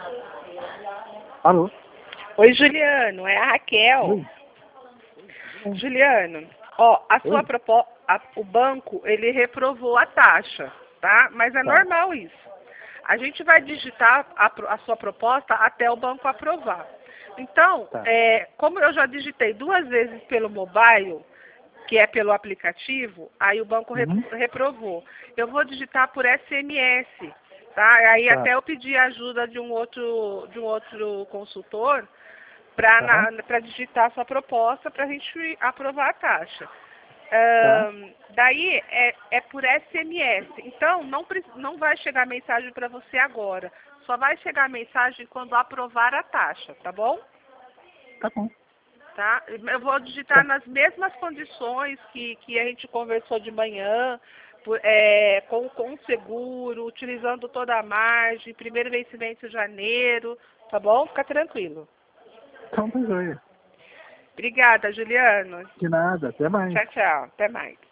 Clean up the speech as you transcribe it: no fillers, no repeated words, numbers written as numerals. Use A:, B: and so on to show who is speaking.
A: Alô?
B: Oi, Juliano, é a Raquel.
A: Oi.
B: Juliano, ó, a sua
A: Oi.
B: proposta, o banco, ele reprovou a taxa, tá? Mas é
A: Tá.
B: normal isso. A gente vai digitar a sua proposta até o banco aprovar. Então,
A: Tá.
B: como eu já digitei 2 vezes pelo mobile, que é pelo aplicativo, aí o banco
A: Uhum.
B: reprovou. Eu vou digitar por SMS, tá? Aí
A: Tá.
B: até eu pedi a ajuda de um outro consultor
A: Aham.
B: para digitar a sua proposta para a gente aprovar a taxa.
A: Tá.
B: Daí é por SMS. Então, não vai chegar mensagem para você agora. Só vai chegar mensagem quando aprovar a taxa, tá bom?
A: Tá bom.
B: Tá? Eu vou digitar
A: Tá.
B: nas mesmas condições que a gente conversou de manhã, com seguro, utilizando toda a margem, primeiro vencimento em janeiro, tá bom? Fica tranquilo.
A: Então tá joia.
B: Obrigada, Juliano.
A: De nada. Até mais.
B: Tchau, tchau. Até mais.